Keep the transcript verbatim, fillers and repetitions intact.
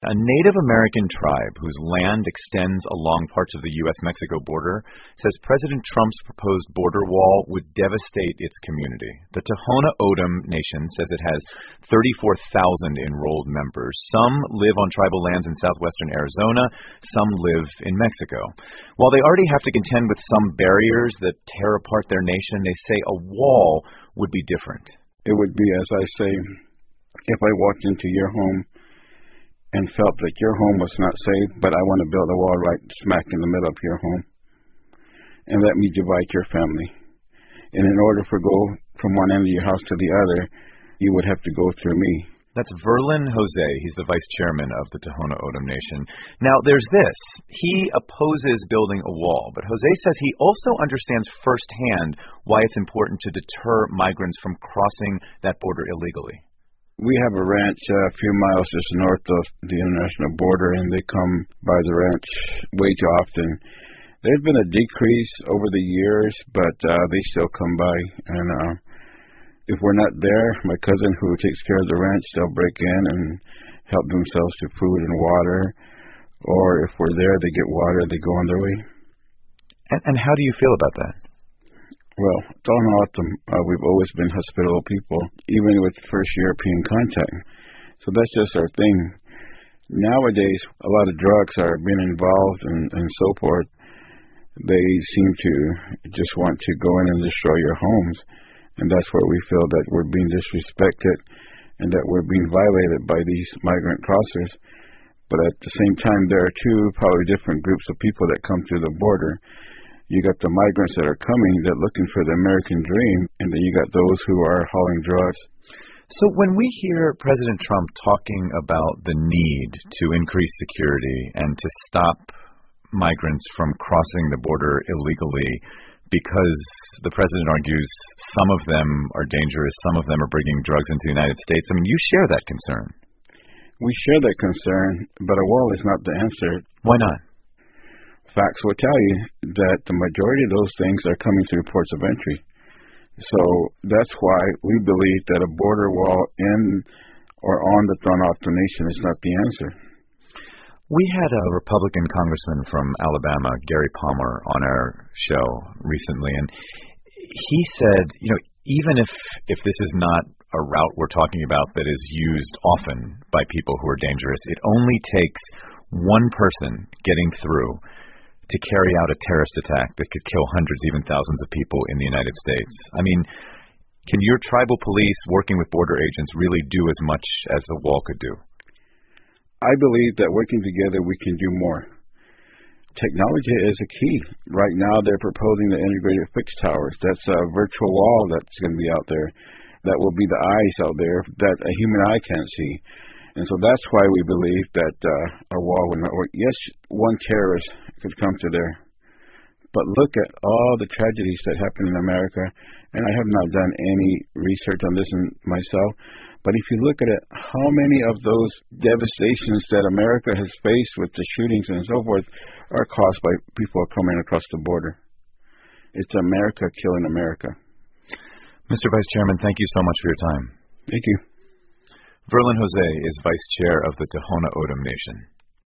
A Native American tribe whose land extends along parts of the U S Mexico border says President Trump's proposed border wall would devastate its community. The Tohono O'odham Nation says it has thirty-four thousand enrolled members. Some live on tribal lands in southwestern Arizona. Some live in Mexico. While they already have to contend with some barriers that tear apart their nation, they say a wall would be different. It would be, as I say, if I walked into your home and felt that your home was not safe, but I want to build a wall right smack in the middle of your home and let me divide your family. And in order for go from one end of your house to the other, you would have to go through me. That's Verlin Jose. He's the vice chairman of the Tohono O'odham Nation. Now, there's this. He opposes building a wall, but Jose says he also understands firsthand why it's important to deter migrants from crossing that border illegally. We have a ranch uh, a few miles just north of the international border, and they come by the ranch way too often. There's been a decrease over the years, but uh, they still come by. And uh, if we're not there, my cousin who takes care of the ranch, they'll break in and help themselves to food and water. Or if we're there, they get water, they go on their way. And, and how do you feel about that? Well, Tohono O'odham, uh, we've always been hospitable people, even with first European contact. So that's just our thing. Nowadays, a lot of drugs are being involved and, and so forth. They seem to just want to go in and destroy your homes. And that's where we feel that we're being disrespected and that we're being violated by these migrant crossers. But at the same time, there are two probably different groups of people that come through the border. You got the migrants that are coming, that are looking for the American dream, and then you got those who are hauling drugs. So when we hear President Trump talking about the need to increase security and to stop migrants from crossing the border illegally, because the president argues some of them are dangerous, some of them are bringing drugs into the United States, I mean, you share that concern. We share that concern, but a wall is not the answer. Why not? Facts will tell you that the majority of those things are coming through ports of entry. So that's why we believe that a border wall in or on the Tohono O'odham Nation is not the answer. We had a Republican congressman from Alabama, Gary Palmer, on our show recently, and he said, you know, even if, if this is not a route we're talking about that is used often by people who are dangerous, it only takes one person getting through to carry out a terrorist attack that could kill hundreds, even thousands of people in the United States. I mean, can your tribal police working with border agents really do as much as the wall could do? I believe that working together we can do more. Technology is a key. Right now they're proposing the integrated fixed towers. That's a virtual wall that's going to be out there. That will be the eyes out there that a human eye can't see. And so that's why we believe that uh, a wall would not work. Yes, one terrorist could come to there. But look at all the tragedies that happen in America. And I have not done any research on this in myself. But if you look at it, how many of those devastations that America has faced with the shootings and so forth are caused by people coming across the border? It's America killing America. Mister Vice Chairman, thank you so much for your time. Thank you. Verlin Jose is vice chair of the Tohono O'odham Nation.